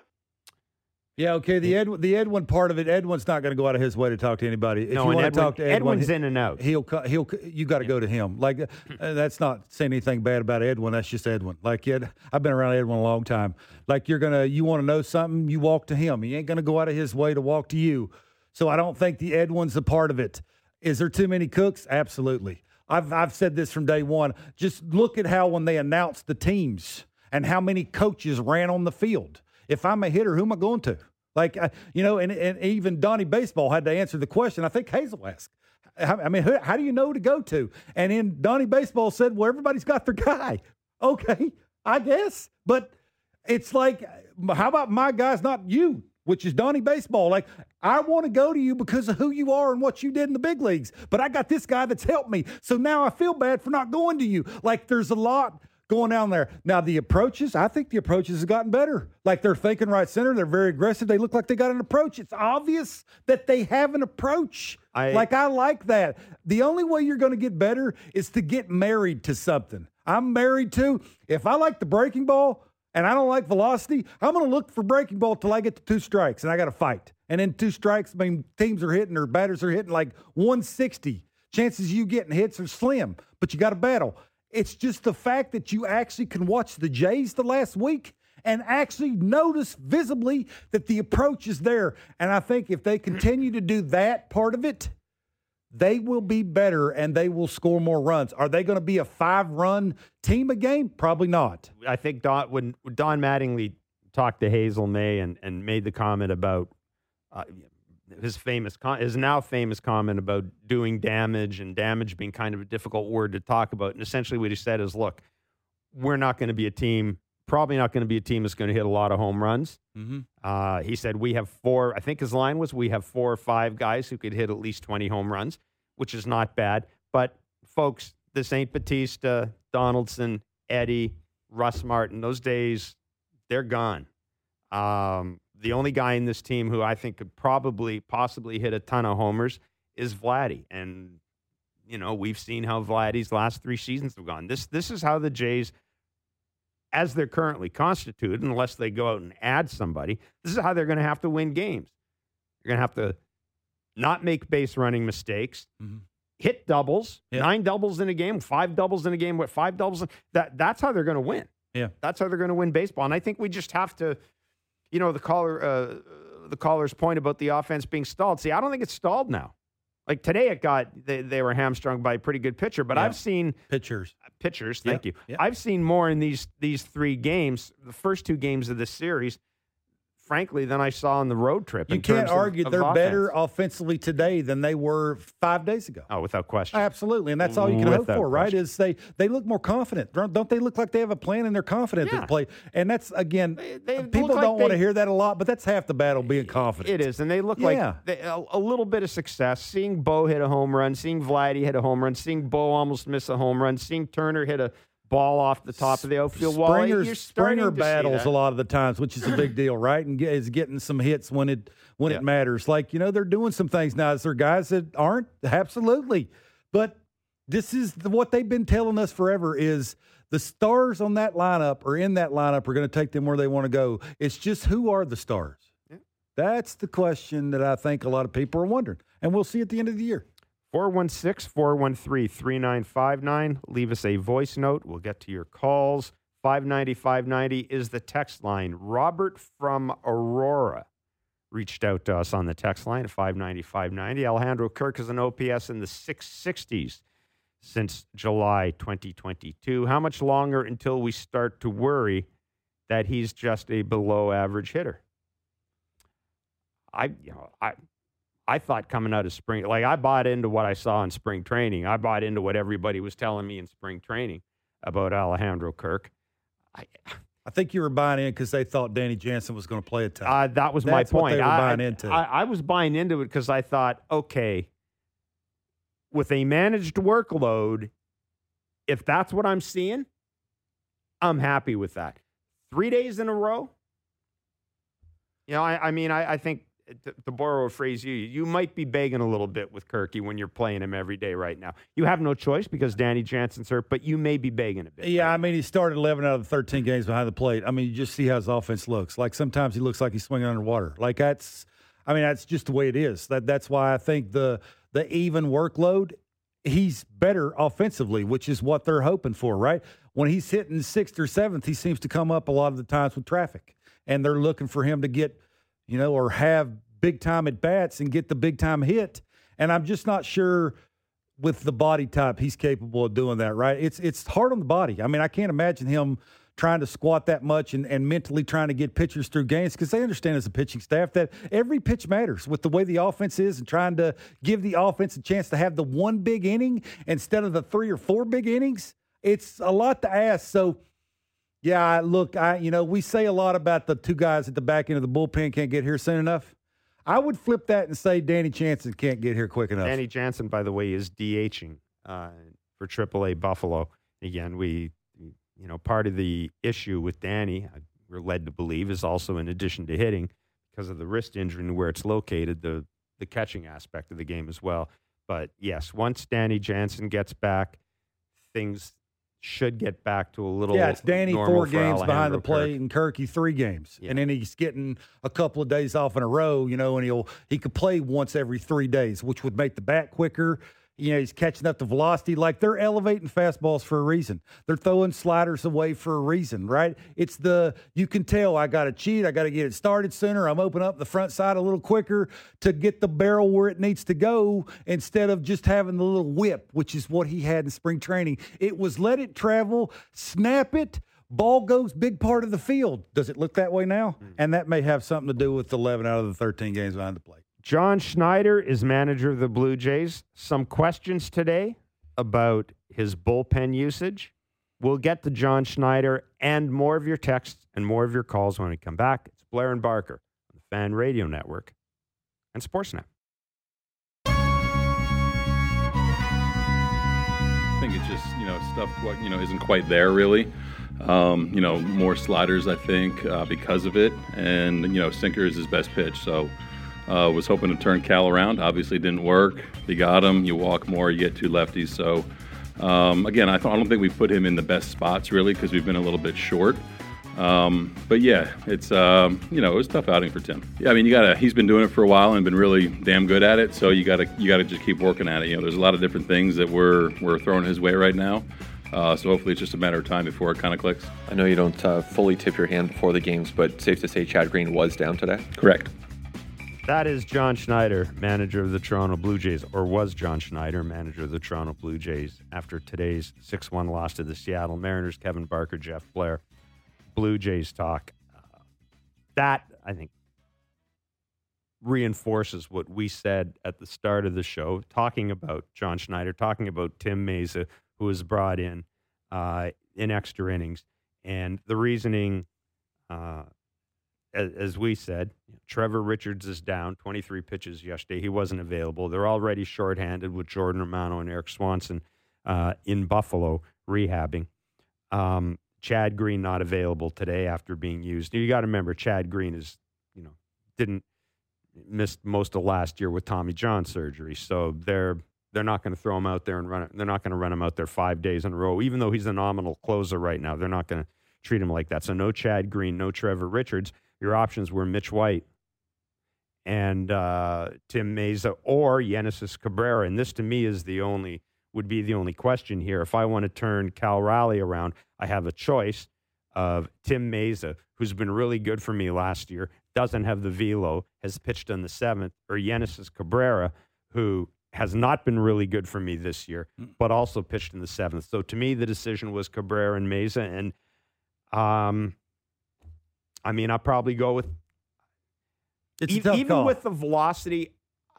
[SPEAKER 2] Yeah, okay. The Edwin part of it, Edwin's not going to go out of his way to talk to anybody. If you want to talk to Edwin,
[SPEAKER 1] Edwin's in and out.
[SPEAKER 2] You got to go to him. Like that's not saying anything bad about Edwin. That's just Edwin. Like I've been around Edwin a long time. Like you want to know something, you walk to him. He ain't going to go out of his way to walk to you. So I don't think the Edwin's a part of it. Is there too many cooks? Absolutely. I've said this from day one. Just look at how when they announced the teams and how many coaches ran on the field. If I'm a hitter, who am I going to? Like, and even Donnie Baseball had to answer the question. I think Hazel asked. I mean, how do you know to go to? And then Donnie Baseball said, well, everybody's got their guy. Okay, I guess. But it's like, how about my guy's not you, which is Donnie Baseball? Like, I want to go to you because of who you are and what you did in the big leagues. But I got this guy that's helped me. So now I feel bad for not going to you. Like, there's a lot going down there. Now, the approaches, I think the approaches have gotten better. Like, they're thinking right center. They're very aggressive. They look like they got an approach. It's obvious that they have an approach. I like that. The only way you're going to get better is to get married to something. I'm married to, if I like the breaking ball and I don't like velocity, I'm going to look for breaking ball till I get to 2 strikes, and I got to fight. And then 2 strikes, I mean, teams are hitting or batters are hitting like 160. Chances you getting hits are slim, but you got to battle. It's just the fact that you actually can watch the Jays the last week and actually notice visibly that the approach is there. And I think if they continue to do that part of it, they will be better and they will score more runs. Are they going to be a 5-run team a game? Probably not.
[SPEAKER 1] I think when Don Mattingly talked to Hazel May and made the comment about his now famous comment about doing damage and damage being kind of a difficult word to talk about. And essentially what he said is, look, we're not going to be a team, probably not going to be a team that's going to hit a lot of home runs. He said we have 4, I think his line was, we have 4 or 5 guys who could hit at least 20 home runs, which is not bad. But folks, this ain't Batista, Donaldson, Eddie, Russ Martin. Those days, they're gone. The only guy in this team who I think could possibly hit a ton of homers is Vladdy. And, we've seen how Vladdy's last 3 seasons have gone. This is how the Jays, as they're currently constituted, unless they go out and add somebody, this is how they're going to have to win games. You're going to have to not make base running mistakes, hit doubles, 9 doubles in a game, 5 doubles in a game, 5 doubles. That's how they're going to win.
[SPEAKER 2] Yeah.
[SPEAKER 1] That's how they're going to win baseball. And I think we just have to, the caller's point about the offense being stalled. See, I don't think it's stalled now. Like today, they were hamstrung by a pretty good pitcher, but I've seen
[SPEAKER 2] pitchers.
[SPEAKER 1] Thank you. Yeah. I've seen more in these 3 games, the first 2 games of this series, frankly, than I saw on the road trip.
[SPEAKER 2] You can't argue they're better offensively today than they were 5 days ago.
[SPEAKER 1] Oh, without question.
[SPEAKER 2] Absolutely, and that's all you can hope for, right? Is they look more confident. Don't they look like they have a plan and they're confident to play? And that's, again, people don't want to hear that a lot, but that's half the battle, being confident.
[SPEAKER 1] It is, and they look like a little bit of success. Seeing Bo hit a home run, seeing Vladdy hit a home run, seeing Bo almost miss a home run, seeing Turner hit a ball off the top of the outfield wall.
[SPEAKER 2] Springer battles a lot of the times, which is a big deal, right? And is getting some hits when it matters. Like, they're doing some things now. Is there guys that aren't? Absolutely. But this is what they've been telling us forever is the stars on that lineup or in that lineup are going to take them where they want to go. It's just who are the stars? Yeah. That's the question that I think a lot of people are wondering. And we'll see at the end of the year.
[SPEAKER 1] 416-413-3959. Leave us a voice note. We'll get to your calls. 590-590 is the text line. Robert from Aurora reached out to us on the text line at 590-590. Alejandro Kirk is an OPS in the 660s since July 2022. How much longer until we start to worry that he's just a below-average hitter? I thought coming out of spring, like I bought into what I saw in spring training. I bought into what everybody was telling me in spring training about Alejandro Kirk.
[SPEAKER 2] I think you were buying in because they thought Danny Jansen was going to play a ton.
[SPEAKER 1] That was my point.
[SPEAKER 2] What they were buying into.
[SPEAKER 1] I was buying into it because I thought, okay, with a managed workload, if that's what I'm seeing, I'm happy with that. 3 days in a row? I think to borrow a phrase you might be begging a little bit with Kirky when you're playing him every day right now. You have no choice because Danny Jansen's hurt, but you may be begging a bit.
[SPEAKER 2] Yeah, right? He started 11 out of the 13 games behind the plate. You just see how his offense looks. Like sometimes he looks like he's swinging underwater. Like that's just the way it is. That's why I think the even workload, he's better offensively, which is what they're hoping for, right? When he's hitting 6th or 7th, he seems to come up a lot of the times with traffic, and they're looking for him to get or have big-time at-bats and get the big-time hit. And I'm just not sure with the body type he's capable of doing that, right? It's hard on the body. I can't imagine him trying to squat that much and mentally trying to get pitchers through games because they understand as a pitching staff that every pitch matters with the way the offense is and trying to give the offense a chance to have the one big inning instead of the 3 or 4 big innings. It's a lot to ask. So, yeah, look, we say a lot about the 2 guys at the back end of the bullpen can't get here soon enough. I would flip that and say Danny Jansen can't get here quick enough.
[SPEAKER 1] Danny Jansen, by the way, is DHing for AAA Buffalo. Again, part of the issue with Danny, we're led to believe, is also in addition to hitting, because of the wrist injury and where it's located, the catching aspect of the game as well. But, yes, once Danny Jansen gets back, things should get back to a little
[SPEAKER 2] it's Danny 4 games behind the plate
[SPEAKER 1] Kirk.
[SPEAKER 2] And Kirky 3 games. Yeah. And then he's getting a couple of days off in a row, and he could play once every 3 days, which would make the bat quicker. He's catching up to velocity. Like, they're elevating fastballs for a reason. They're throwing sliders away for a reason, right? It's you can tell I got to cheat. I got to get it started sooner. I'm opening up the front side a little quicker to get the barrel where it needs to go instead of just having the little whip, which is what he had in spring training. It was let it travel, snap it, ball goes big part of the field. Does it look that way now? And that may have something to do with 11 out of the 13 games behind the plate.
[SPEAKER 1] John Schneider is manager of the Blue Jays. Some questions today about his bullpen usage. We'll get to John Schneider and more of your texts and more of your calls when we come back. It's Blair and Barker on the Fan Radio Network and Sportsnet.
[SPEAKER 6] I think it's just, stuff, isn't quite there really. More sliders, I think, because of it. And, sinker is his best pitch. So, was hoping to turn Cal around. Obviously didn't work. You got him. You walk more. You get 2 lefties. So, again, I don't think we put him in the best spots, really, because we've been a little bit short. But, yeah, it's, it was a tough outing for Tim. Yeah, he's been doing it for a while and been really damn good at it. So you gotta just keep working at it. There's a lot of different things that we're throwing his way right now. So hopefully it's just a matter of time before it kind of clicks.
[SPEAKER 7] I know you don't fully tip your hand before the games, but safe to say Chad Green was down today?
[SPEAKER 6] Correct.
[SPEAKER 1] That is John Schneider, manager of the Toronto Blue Jays, or was John Schneider, manager of the Toronto Blue Jays, after today's 6-1 loss to the Seattle Mariners. Kevin Barker, Jeff Blair, Blue Jays talk. That, I think, reinforces what we said at the start of the show, talking about John Schneider, talking about Tim Mesa, who was brought in extra innings. And the reasoning, as we said, Trevor Richards is down 23 pitches yesterday. He wasn't available. They're already shorthanded with Jordan Romano and Eric Swanson in Buffalo rehabbing. Chad Green not available today after being used. You got to remember, Chad Green missed most of last year with Tommy John surgery, so they're not going to throw him out there and run it. They're not going to run him out there 5 days in a row, even though he's a nominal closer right now. They're not going to treat him like that. So no Chad Green, no Trevor Richards. Your options were Mitch White and Tim Meza or Yenesis Cabrera, and this to me would be the only question here. If I want to turn Cal Raleigh around, I have a choice of Tim Meza, who's been really good for me last year, doesn't have the velo, has pitched in the 7th, or Yenesis Cabrera, who has not been really good for me this year, but also pitched in the 7th. So to me, the decision was Cabrera and Meza, and I'll probably go with
[SPEAKER 2] it's a tough
[SPEAKER 1] even
[SPEAKER 2] call.
[SPEAKER 1] with the velocity.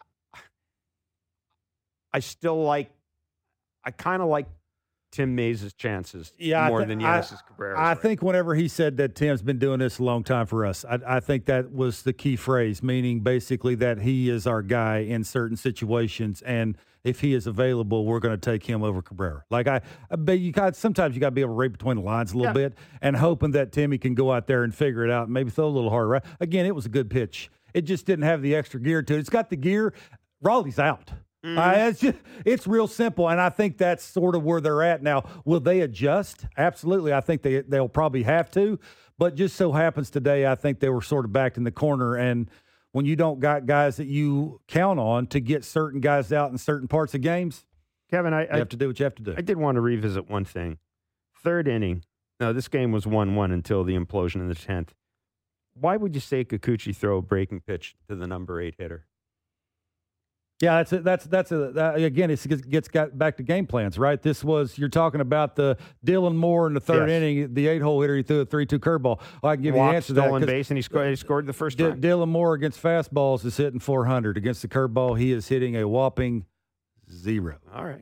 [SPEAKER 1] I kind of like Tim Meza's chances more than Yenesis Cabrera's.
[SPEAKER 2] I think whenever he said that Tim's been doing this a long time for us, I think that was the key phrase, meaning basically that he is our guy in certain situations, and if he is available, we're going to take him over Cabrera. But sometimes you got to be able to read between the lines a little bit, and hoping that Timmy can go out there and figure it out, and maybe throw a little harder. Right? Again, it was a good pitch. It just didn't have the extra gear to it. It's got the gear. Raleigh's out. It's real simple, and I think that's sort of where they're at now. Will they adjust? Absolutely. I think they'll probably have to, but just so happens today, I think they were sort of backed in the corner, and when you don't got guys that you count on to get certain guys out in certain parts of games,
[SPEAKER 1] Kevin,
[SPEAKER 2] you have to do what you have to do.
[SPEAKER 1] I did want to revisit one thing. 3rd inning. Now, this game was 1-1 until the implosion in the 10th. Why would you say Kikuchi throw a breaking pitch to the number 8 hitter?
[SPEAKER 2] Yeah, again, it gets back to game plans, right? You're talking about the Dylan Moore in the 3rd inning, the 8-hole hitter. He threw a 3-2 curveball. I can give you the answer to that.
[SPEAKER 1] Stolen base, and he scored the first time.
[SPEAKER 2] Dylan Moore against fastballs is hitting 400. Against the curveball, he is hitting a whopping 0.
[SPEAKER 1] All right.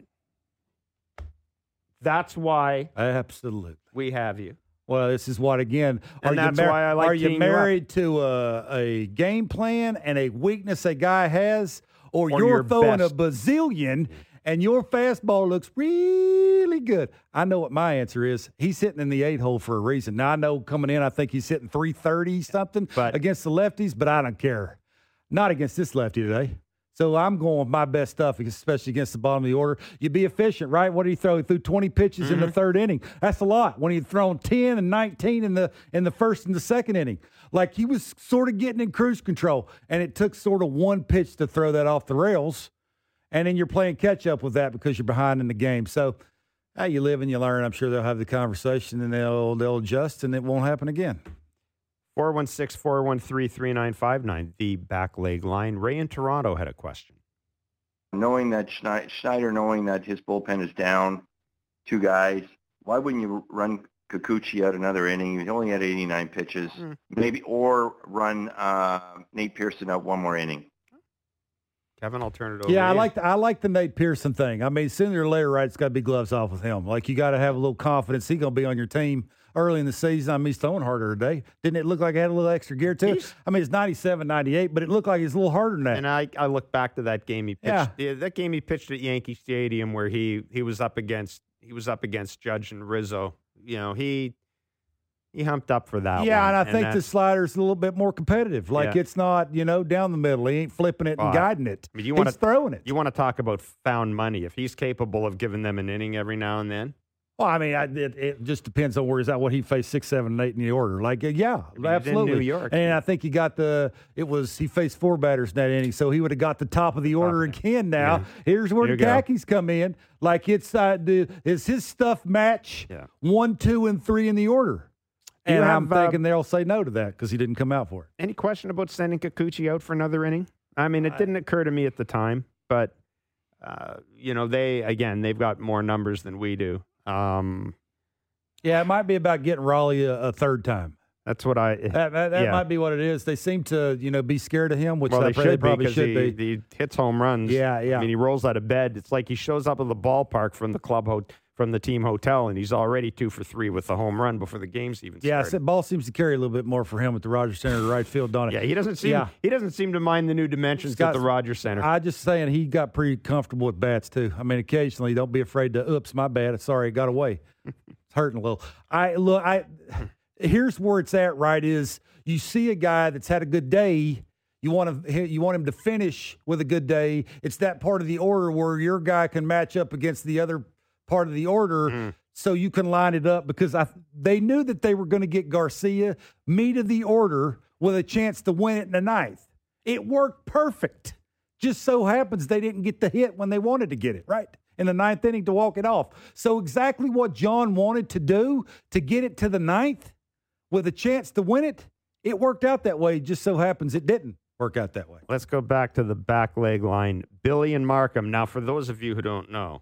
[SPEAKER 1] That's why
[SPEAKER 2] absolutely
[SPEAKER 1] we have you.
[SPEAKER 2] Well, this is what, again,
[SPEAKER 1] and that's why I like
[SPEAKER 2] are you married to a game plan and a weakness a guy has? Or you're throwing a bazillion and your fastball looks really good. I know what my answer is. He's hitting in the 8-hole for a reason. Now, I know coming in, I think he's hitting 330-something against the lefties, but I don't care. Not against this lefty today. So I'm going with my best stuff, especially against the bottom of the order. You be efficient, right? What did he throw? He threw 20 pitches in the 3rd inning. That's a lot. When he'd thrown 10 and 19 in the 1st and the 2nd inning. Like he was sort of getting in cruise control, and it took sort of one pitch to throw that off the rails, and then you're playing catch-up with that because you're behind in the game. So you live and you learn. I'm sure they'll have the conversation, and they'll adjust, and it won't happen again.
[SPEAKER 1] 416-413-3959, the back leg line. Ray in Toronto had a question.
[SPEAKER 8] Knowing that Schneider, knowing that his bullpen is down 2 guys, why wouldn't you run Kikuchi out another inning? He only had 89 pitches, maybe, or run Nate Pearson out one more inning.
[SPEAKER 1] Kevin, I'll turn it over.
[SPEAKER 2] Yeah, I like the Nate Pearson thing. I mean, sooner or later, right, it's got to be gloves off with him. Like, you got to have a little confidence. He's going to be on your team early in the season. I mean, he's throwing harder today. Didn't it look like it had a little extra gear to it? I mean, it's 97, 98, but it looked like it's a little harder than that.
[SPEAKER 1] And I look back to that game he pitched. Yeah. That game he pitched at Yankee Stadium where he was up against Judge and Rizzo. You know, he humped up for that one.
[SPEAKER 2] Yeah, and I think the slider's a little bit more competitive. Like, it's not, down the middle. He ain't flipping it and guiding it. I mean, he's throwing it.
[SPEAKER 1] You want to talk about found money. If he's capable of giving them an inning every now and then.
[SPEAKER 2] Well, I mean, it just depends on where he's at, what he faced 6, 7, and 8 in the order. Like, absolutely.
[SPEAKER 1] He's in New York.
[SPEAKER 2] And I think he faced 4 batters in that inning, so he would have got the top of the order again now. Yeah. Here's where the khakis come in. Like, is his stuff match 1, 2, and 3 in the order? And I'm thinking they'll say no to that because he didn't come out for it.
[SPEAKER 1] Any question about sending Kikuchi out for another inning? I mean, it didn't occur to me at the time, but, they've got more numbers than we do.
[SPEAKER 2] It might be about getting Raleigh a 3rd time.
[SPEAKER 1] That's what
[SPEAKER 2] that might be what it is. They seem to, be scared of him, which
[SPEAKER 1] they
[SPEAKER 2] probably should be.
[SPEAKER 1] He hits home runs.
[SPEAKER 2] Yeah.
[SPEAKER 1] I mean, he rolls out of bed. It's like he shows up at the ballpark from the team hotel, and he's already 2 for 3 with the home run before the game's even started.
[SPEAKER 2] Yeah, the ball seems to carry a little bit more for him at the Rogers Center to right field, don't it?
[SPEAKER 1] Yeah, he doesn't seem to mind the new dimensions at the Rogers Center.
[SPEAKER 2] I'm just saying he got pretty comfortable with bats too. I mean, occasionally, don't be afraid to, oops, my bad, sorry, it got away. It's hurting a little. Here's where it's at, right, is you see a guy that's had a good day. You want him to finish with a good day. It's that part of the order where your guy can match up against the other part of the order so you can line it up, because they knew that they were going to get Garcia, meat of the order, with a chance to win it in the ninth. It worked perfect. Just so happens they didn't get the hit when they wanted to get it, right? In the ninth inning to walk it off. So exactly what John wanted to do to get it to the ninth with a chance to win it, it worked out that way. Just so happens it didn't work out that way.
[SPEAKER 1] Let's go back to the back leg line. Billy and Markham. Now, for those of you who don't know,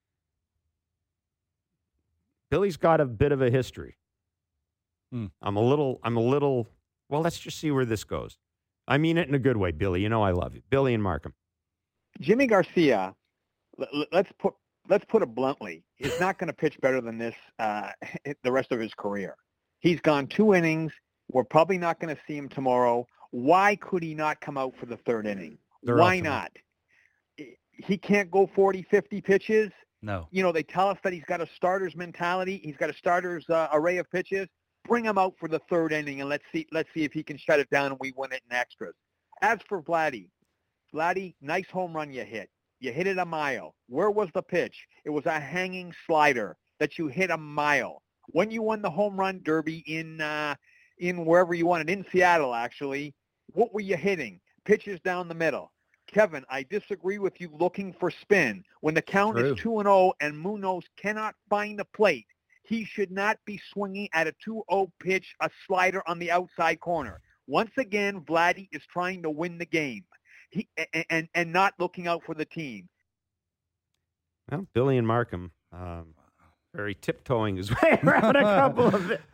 [SPEAKER 1] Billy's got a bit of a history. I'm a little, well, let's just see where this goes. I mean it in a good way, Billy. You know I love you. Billy and Markham.
[SPEAKER 9] Jimmy Garcia, let's put it bluntly, is not going to pitch better than this the rest of his career. He's gone 2 innings. We're probably not going to see him tomorrow. Why could he not come out for the third inning? Why not? He can't go 40, 50 pitches.
[SPEAKER 2] No.
[SPEAKER 9] You know, they tell us that he's got a starter's mentality. He's got a starter's array of pitches. Bring him out for the third inning, and let's see if he can shut it down and we win it in extras. As for Vladdy, nice home run you hit. You hit it a mile. Where was the pitch? It was a hanging slider that you hit a mile. When you won the home run derby in wherever you won it, in Seattle actually, what were you hitting? Pitches down the middle. Kevin, I disagree with you looking for spin. When the count is 2-0 and Munoz cannot find the plate, he should not be swinging at a 2-0 pitch, a slider on the outside corner. Once again, Vladdy is trying to win the game and not looking out for the team.
[SPEAKER 1] Well, Billy and Markham, very tiptoeing his way around a couple of it.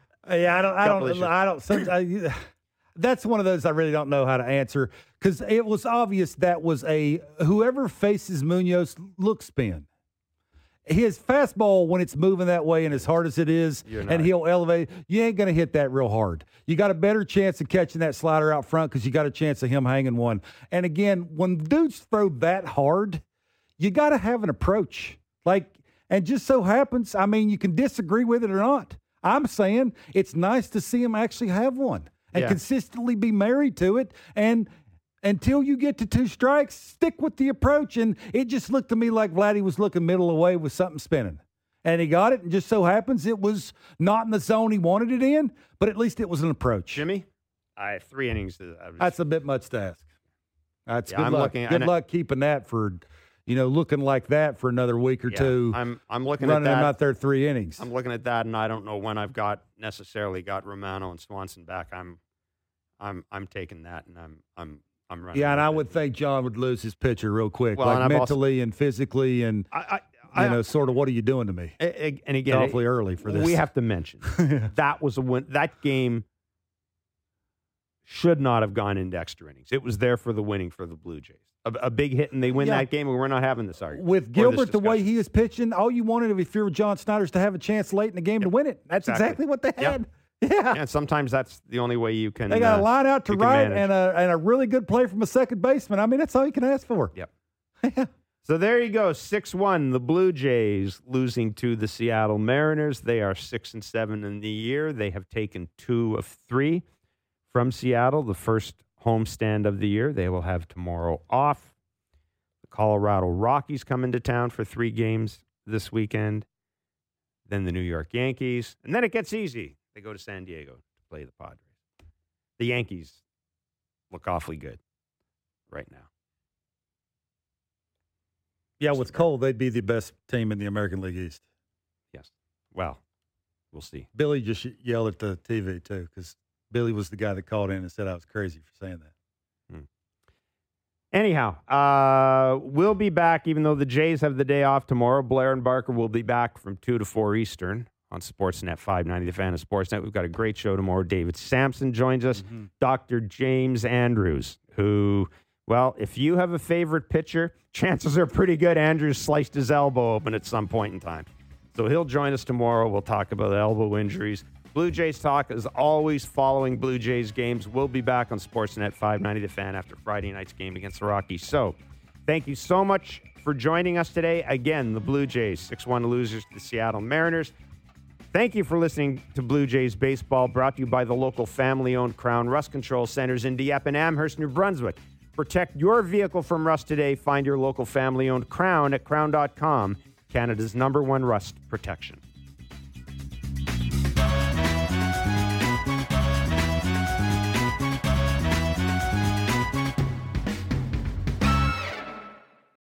[SPEAKER 2] Yeah, that's one of those I really don't know how to answer, because it was obvious that was whoever faces Munoz look spin. His fastball, when it's moving that way and as hard as it is, and he'll elevate, you ain't going to hit that real hard. You got a better chance of catching that slider out front because you got a chance of him hanging one. And again, when dudes throw that hard, you got to have an approach. And just so happens, I mean, you can disagree with it or not. I'm saying it's nice to see him actually have one and consistently be married to it. And until you get to 2 strikes, stick with the approach. And it just looked to me like Vladdy was looking middle away with something spinning. And he got it, and just so happens it was not in the zone he wanted it in, but at least it was an approach.
[SPEAKER 1] Jimmy? 3 innings.
[SPEAKER 2] That's a bit much to ask. That's good luck. Good luck keeping that for, looking like that for another week or two.
[SPEAKER 1] I'm looking
[SPEAKER 2] running
[SPEAKER 1] at that.
[SPEAKER 2] Him out there 3 innings.
[SPEAKER 1] I'm looking at that, and I don't know when I've got Romano and Swanson back. I'm taking that, and I'm running.
[SPEAKER 2] Yeah, and I would think John would lose his pitcher real quick,
[SPEAKER 1] well,
[SPEAKER 2] mentally and physically, and sort of what are you doing to me?
[SPEAKER 1] And again,
[SPEAKER 2] it's awfully early for this.
[SPEAKER 1] We have to mention that was a win. That game should not have gone into extra innings. It was there for the winning for the Blue Jays. A big hit, and they win that game, and we're not having this argument.
[SPEAKER 2] With Gilbert, the way he is pitching, all you wanted if you were John Snyder is to have a chance late in the game to win it. That's exactly what they had. Yeah.
[SPEAKER 1] And sometimes that's the only way you can.
[SPEAKER 2] They got a line out to right and a really good play from a second baseman. I mean, that's all you can ask for.
[SPEAKER 1] Yep. So there you go, 6-1. The Blue Jays losing to the Seattle Mariners. They are 6-7 in the year. They have taken 2 of 3 from Seattle, the first homestand of the year. They will have tomorrow off. The Colorado Rockies come into town for 3 games this weekend. Then the New York Yankees. And then it gets easy. They go to San Diego to play the Padres. The Yankees look awfully good right now.
[SPEAKER 2] Yeah, with Cole, they'd be the best team in the American League East.
[SPEAKER 1] Yes. Well, we'll see.
[SPEAKER 2] Billy just yelled at the TV, too, because Billy was the guy that called in and said I was crazy for saying that.
[SPEAKER 1] Anyhow, we'll be back, even though the Jays have the day off tomorrow. Blair and Barker will be back from 2 to 4 Eastern on Sportsnet 590, the Fan of Sportsnet. We've got a great show tomorrow. David Sampson joins us. Dr. James Andrews, who, well, if you have a favorite pitcher, chances are pretty good Andrews sliced his elbow open at some point in time. So he'll join us tomorrow. We'll talk about elbow injuries. Blue Jays Talk is always following Blue Jays games. We'll be back on Sportsnet 590, the Fan, after Friday night's game against the Rockies. So thank you so much for joining us today. Again, the Blue Jays, 6-1 losers to the Seattle Mariners. Thank you for listening to Blue Jays Baseball, brought to you by the local family-owned Crown Rust Control Centers in Dieppe and Amherst, New Brunswick. Protect your vehicle from rust today. Find your local family-owned Crown at crown.com, Canada's #1 rust protection.